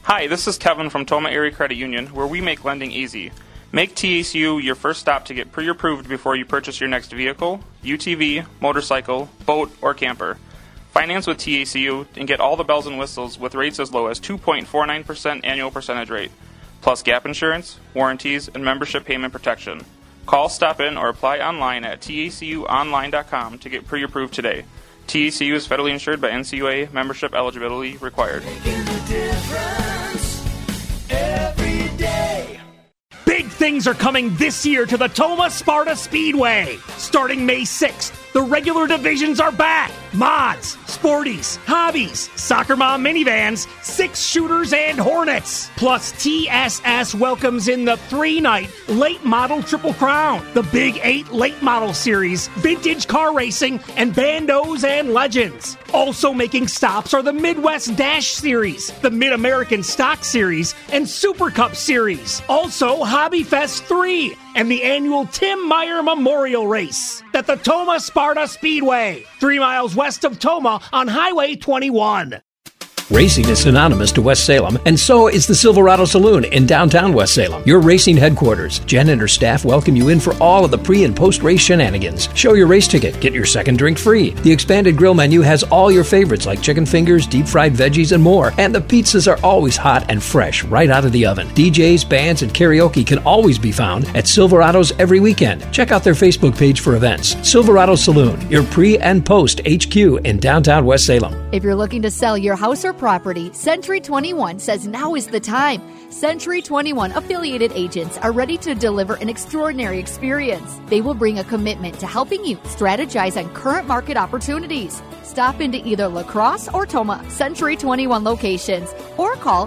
Hi, this is Kevin from Toma Area Credit Union, where we make lending easy. Make TACU your first stop to get pre-approved before you purchase your next vehicle, UTV, motorcycle, boat, or camper. Finance with TACU and get all the bells and whistles with rates as low as 2.49% annual percentage rate, plus gap insurance, warranties, and membership payment protection. Call, stop in, or apply online at tacuonline.com to get pre-approved today. TACU is federally insured by NCUA. Membership eligibility required. Making a difference every day. Big things are coming this year to the Toma Sparta Speedway. Starting May 6th, the regular divisions are back. Mods, Sporties, Hobbies, Soccer Mom minivans, 6-shooters, and Hornets. Plus, TSS welcomes in the 3-night Late Model Triple Crown, the Big 8 Late Model Series, Vintage Car Racing, and Bandos and Legends. Also making stops are the Midwest Dash Series, the Mid-American Stock Series, and Super Cup Series. Also, Hobby Fest 3 and the annual Tim Meyer Memorial Race at the Toma Sparta Speedway, 3 miles west of Toma on Highway 21. Racing is synonymous to West Salem, and so is the Silverado Saloon in downtown West Salem. Your racing headquarters. Jen and her staff welcome you in for all of the pre- and post-race shenanigans. Show your race ticket. Get your second drink free. The expanded grill menu has all your favorites like chicken fingers, deep-fried veggies, and more. And the pizzas are always hot and fresh right out of the oven. DJs, bands, and karaoke can always be found at Silverado's every weekend. Check out their Facebook page for events. Silverado Saloon, your pre- and post HQ in downtown West Salem. If you're looking to sell your house or property, Century 21 says now is the time. Century 21 affiliated agents are ready to deliver an extraordinary experience. They will bring a commitment to helping you strategize on current market opportunities. Stop into either La Crosse or Toma Century 21 locations or call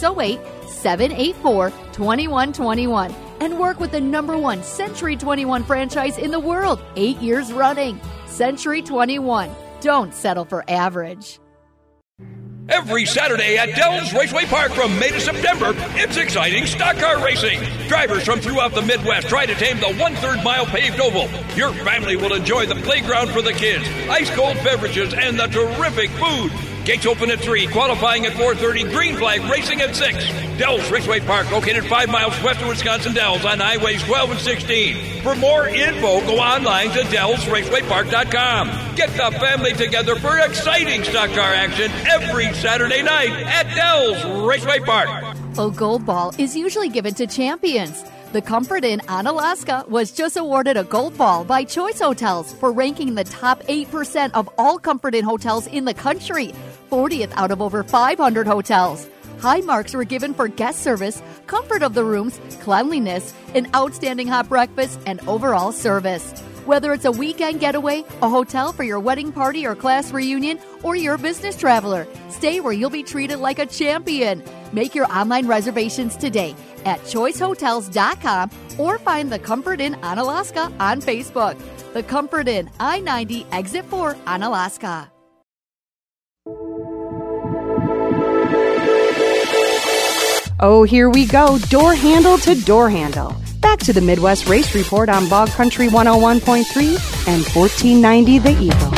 608-784-2121 and work with the #1 Century 21 franchise in the world, 8 years running. Century 21. Don't settle for average. Every Saturday at Dell's Raceway Park from May to September, it's exciting stock car racing. Drivers from throughout the Midwest try to tame the 1/3 mile paved oval. Your family will enjoy the playground for the kids, ice-cold beverages, and the terrific food. Gates open at 3, qualifying at 4:30, green flag racing at 6. Dell's Raceway Park, located 5 miles west of Wisconsin Dells on highways 12 and 16. For more info, go online to DellsRacewayPark.com. Get the family together for exciting stock car action every Saturday night at Dell's Raceway Park. A gold ball is usually given to champions. The Comfort Inn on Alaska was just awarded a gold ball by Choice Hotels for ranking the top 8% of all Comfort Inn hotels in the country, 40th out of over 500 hotels. High marks were given for guest service, comfort of the rooms, cleanliness, an outstanding hot breakfast, and overall service. Whether it's a weekend getaway, a hotel for your wedding party or class reunion, or you're a business traveler, stay where you'll be treated like a champion. Make your online reservations today at choicehotels.com or find the Comfort Inn on Alaska on Facebook. The Comfort Inn, I-90, Exit 4 on Alaska. Oh, here we go, door handle to door handle. Back to the Midwest Race Report on Bog Country 101.3 and 1490 The Eagle.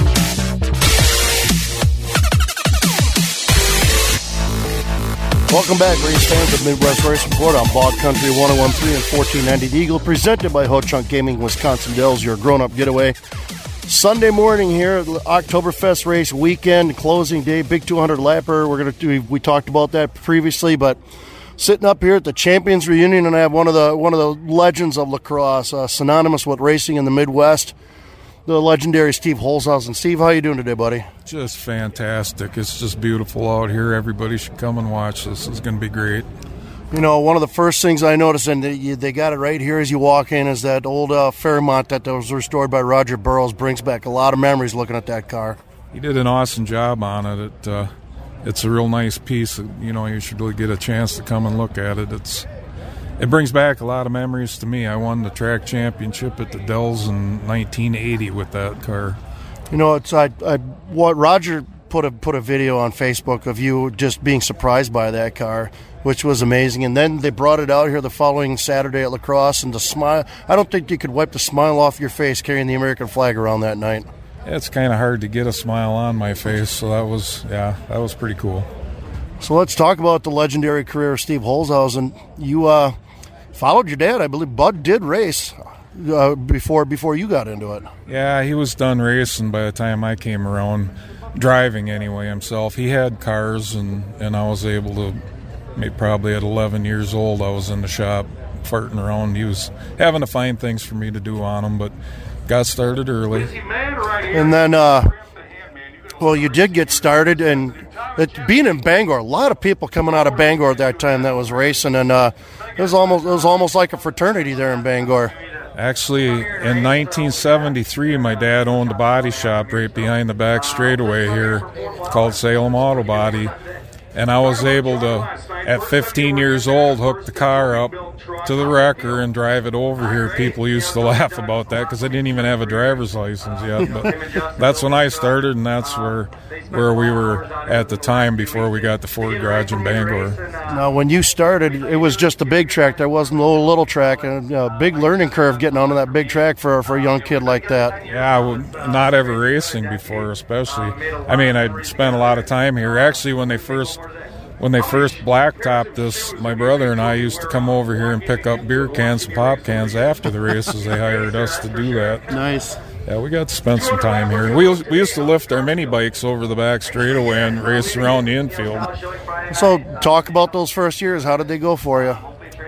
Welcome back, race fans of Midwest Race Report on Bog Country 101.3 and 1490 The Eagle, presented by Ho Chunk Gaming, Wisconsin Dells, your grown-up getaway. Sunday morning here, Oktoberfest race weekend, closing day, big 200 lapper. We talked about that previously, but sitting up here at the Champions Reunion, and I have one of the legends of lacrosse, synonymous with racing in the Midwest, the legendary Steve Holzhausen. Steve, how you doing today, buddy? Just fantastic. It's just beautiful out here. Everybody should come and watch this. It's going to be great. You know, one of the first things I noticed, and they got it right here as you walk in, is that old Fairmont that was restored by Roger Burrows. Brings back a lot of memories looking at that car. He did an awesome job on it. It's a real nice piece. You know, you should really get a chance to come and look at it. It brings back a lot of memories to me. I won the track championship at the Dells in 1980 with that car. You know, what Roger put a video on Facebook of you just being surprised by that car, which was amazing. And then they brought it out here the following Saturday at La Crosse, and the smile, I don't think you could wipe the smile off your face carrying the American flag around that night. It's kind of hard to get a smile on my face, so that was pretty cool. So let's talk about the legendary career of Steve Holzhausen. You followed your dad. I believe Bud did race before you got into it. Yeah, he was done racing by the time I came around, driving anyway himself. He had cars, and I was able to, probably at 11 years old, I was in the shop farting around. He was having to find things for me to do on them, but got started early. And then, you did get started, and being in Bangor, a lot of people coming out of Bangor at that time that was racing, and it was almost like a fraternity there in Bangor. Actually, in 1973, my dad owned a body shop right behind the back straightaway here called Salem Auto Body, and I was able to, at 15 years old, hook the car up to the wrecker and drive it over here. People used to laugh about that because I didn't even have a driver's license yet. But that's when I started, and that's where we were at the time before we got the Ford garage in Bangor. Now, when you started, it was just a big track. There wasn't a little track, and a big learning curve getting onto that big track for a young kid like that. Yeah, not ever racing before, especially. I mean, I'd spent a lot of time here. Actually, when they first blacktopped this, my brother and I used to come over here and pick up beer cans and pop cans after the races. They hired us to do that. Nice. Yeah, we got to spend some time here. We used to lift our mini bikes over the back straightaway and race around the infield. So talk about those first years. How did they go for you?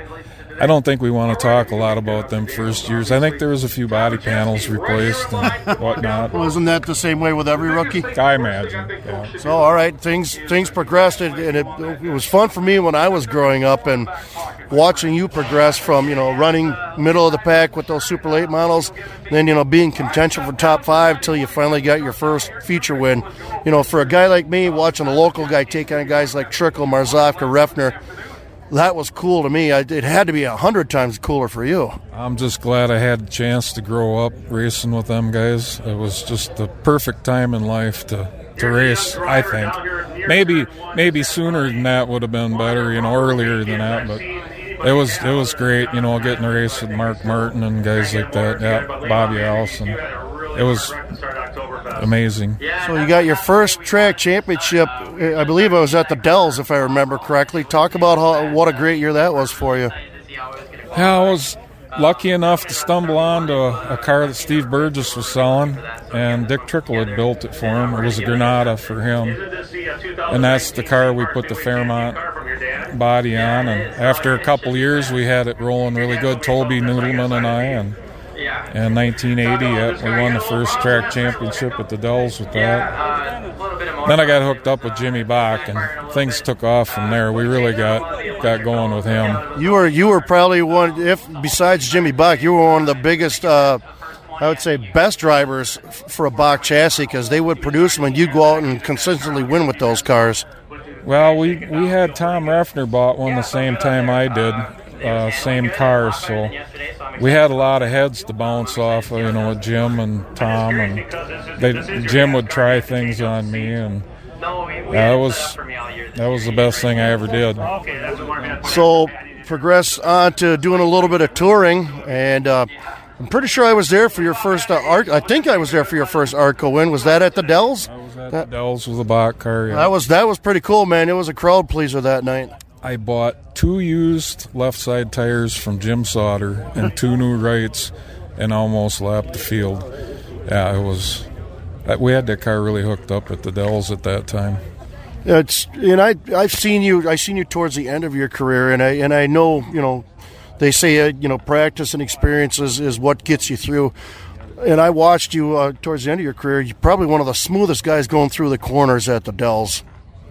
I don't think we want to talk a lot about them first years. I think there was a few body panels replaced and whatnot. Wasn't that the same way with every rookie? I imagine, yeah. So, all right, things progressed, and it was fun for me when I was growing up and watching you progress from, running middle of the pack with those super late models, then, being contention for top 5 till you finally got your first feature win. For a guy like me, watching a local guy take on guys like Trickle, Marzovka, Refner, that was cool to me. It had to be 100 times cooler for you. I'm just glad I had a chance to grow up racing with them guys. It was just the perfect time in life to race, I think. Maybe sooner than that would have been better, earlier than that, but it was great, getting to race with Mark Martin and guys like that, yeah, Bobby Allison. It was amazing. So you got your first track championship, I believe it was at the Dells, if I remember correctly. Talk about what a great year that was for you. Yeah, I was lucky enough to stumble onto a car that Steve Burgess was selling, and Dick Trickle had built it for him. It was a Granada for him, and that's the car we put the Fairmont body on. And after a couple years, we had it rolling really good, Toby Noodleman and I, and in 1980, we won the first track championship at the Dells with that. Then I got hooked up with Jimmy Bach, and things took off from there. We really got going with him. You were probably one, if besides Jimmy Bach, you were one of the biggest, I would say, best drivers for a Bach chassis, because they would produce them and you'd go out and consistently win with those cars. Well, we had Tom Refner bought one the same time I did. Same car, so we had a lot of heads to bounce off of, with Jim and Tom, and Jim would try things on me, and that was the best thing I ever did. So progress on to doing a little bit of touring, and I'm pretty sure I was there for your first I think I was there for your first ARCO win. Was that at the Dells? I was at the Dells with a Bach car, yeah. That was pretty cool, man. It was a crowd pleaser that night. I bought 2 used left side tires from Jim Sauter and 2 new rights, and almost lapped the field. Yeah, it was. We had that car really hooked up at the Dells at that time. I've seen you towards the end of your career, and I know they say practice and experience is what gets you through. And I watched you towards the end of your career. You're probably one of the smoothest guys going through the corners at the Dells.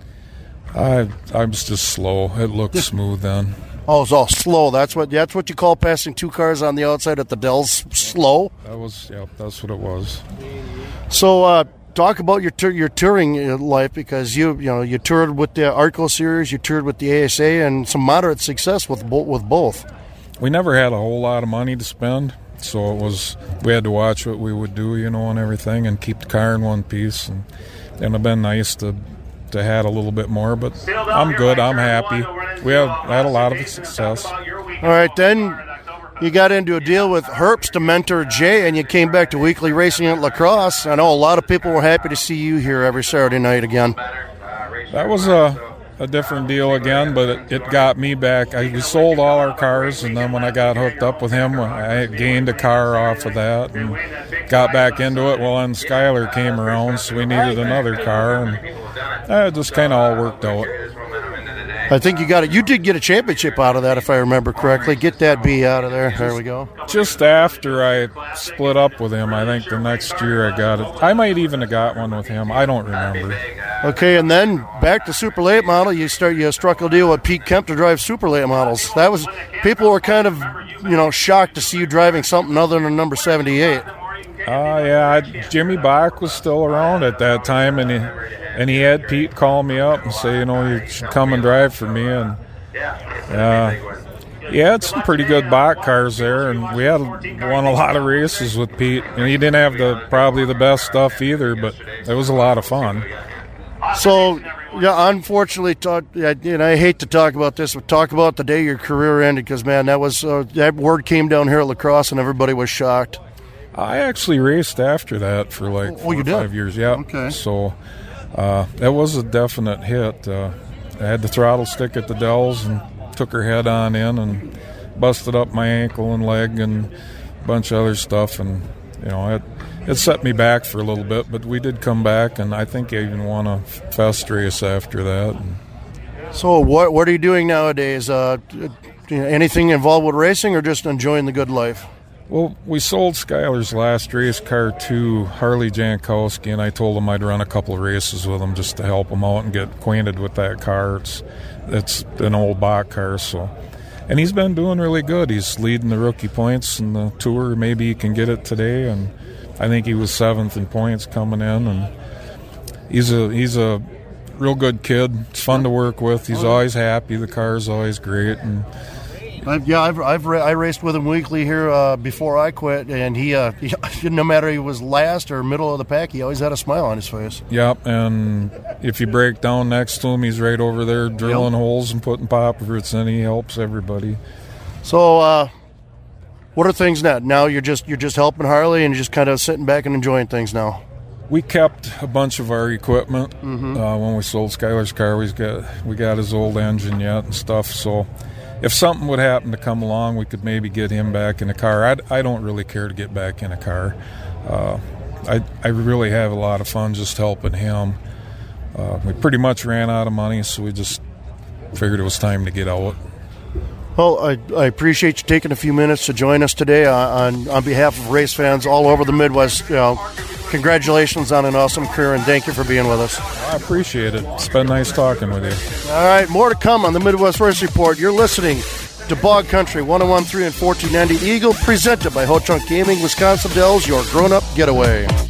I was just slow. It looked smooth then. Oh, it was all slow. That's what you call passing 2 cars on the outside at the Dells slow? That's what it was. So talk about your touring life, because you toured with the ARCO series, you toured with the ASA, and some moderate success with both. We never had a whole lot of money to spend, so we had to watch what we would do, and everything, and keep the car in one piece. And it'd been nice to had a little bit more, but I'm good. I'm happy. We had a lot of success. All right, then you got into a deal with Herbst to mentor Jay, and you came back to weekly racing at La Crosse. I know a lot of people were happy to see you here every Saturday night again. That was a a different deal again, but it got me back. We sold all our cars, and then when I got hooked up with him, I gained a car off of that and got back into it. Well, then Skyler came around, so we needed another car, and it just kind of all worked out. I think you got it. You did get a championship out of that, if I remember correctly. Get that B out of there. There we go. Just after I split up with him, I think the next year I got it. I might even have got one with him. I don't remember. Okay, and then back to Super Late Model. You struck a deal with Pete Kemp to drive Super Late Models. That was, people were kind of, shocked to see you driving something other than number 78. Yeah, Jimmy Bach was still around at that time, and he had Pete call me up and say, you should come and drive for me. And he had some pretty good Bach cars there, and we had won a lot of races with Pete. And he didn't have probably the best stuff either, but it was a lot of fun. So, yeah, unfortunately, I hate to talk about this, but talk about the day your career ended, because, man, that word came down here at La Crosse, and everybody was shocked. I actually raced after that for 4 or 5 years. Yeah. Okay. So that was a definite hit. I had the throttle stick at the Dells and took her head on in and busted up my ankle and leg and a bunch of other stuff. And, it set me back for a little bit, but we did come back, and I think I even won a fest race after that. So what are you doing nowadays? Anything involved with racing or just enjoying the good life? Well, we sold Skyler's last race car to Harley Jankowski, and I told him I'd run a couple of races with him just to help him out and get acquainted with that car. It's an old Bach car, and he's been doing really good. He's leading the rookie points in the Tour. Maybe he can get it today, and I think he was 7th in points coming in. And he's a real good kid. It's fun to work with. He's always happy. The car's always great, and I raced with him weekly here before I quit, and he no matter he was last or middle of the pack, he always had a smile on his face. Yep, and if you break down next to him, he's right over there drilling holes and putting pop roots in. He helps everybody. So, what are things now? Now you're just helping Harley and just kind of sitting back and enjoying things now. We kept a bunch of our equipment when we sold Skyler's car. We got his old engine yet and stuff, so. If something would happen to come along, we could maybe get him back in a car. I don't really care to get back in a car. I really have a lot of fun just helping him. We pretty much ran out of money, so we just figured it was time to get out. Well, I appreciate you taking a few minutes to join us today on behalf of race fans all over the Midwest. Congratulations on an awesome career, and thank you for being with us. I appreciate it. It's been nice talking with you. All right, more to come on the Midwest Race Report. You're listening to Bog Country 101.3 and 1490 Eagle, presented by Ho Chunk Gaming, Wisconsin Dells, your grown-up getaway.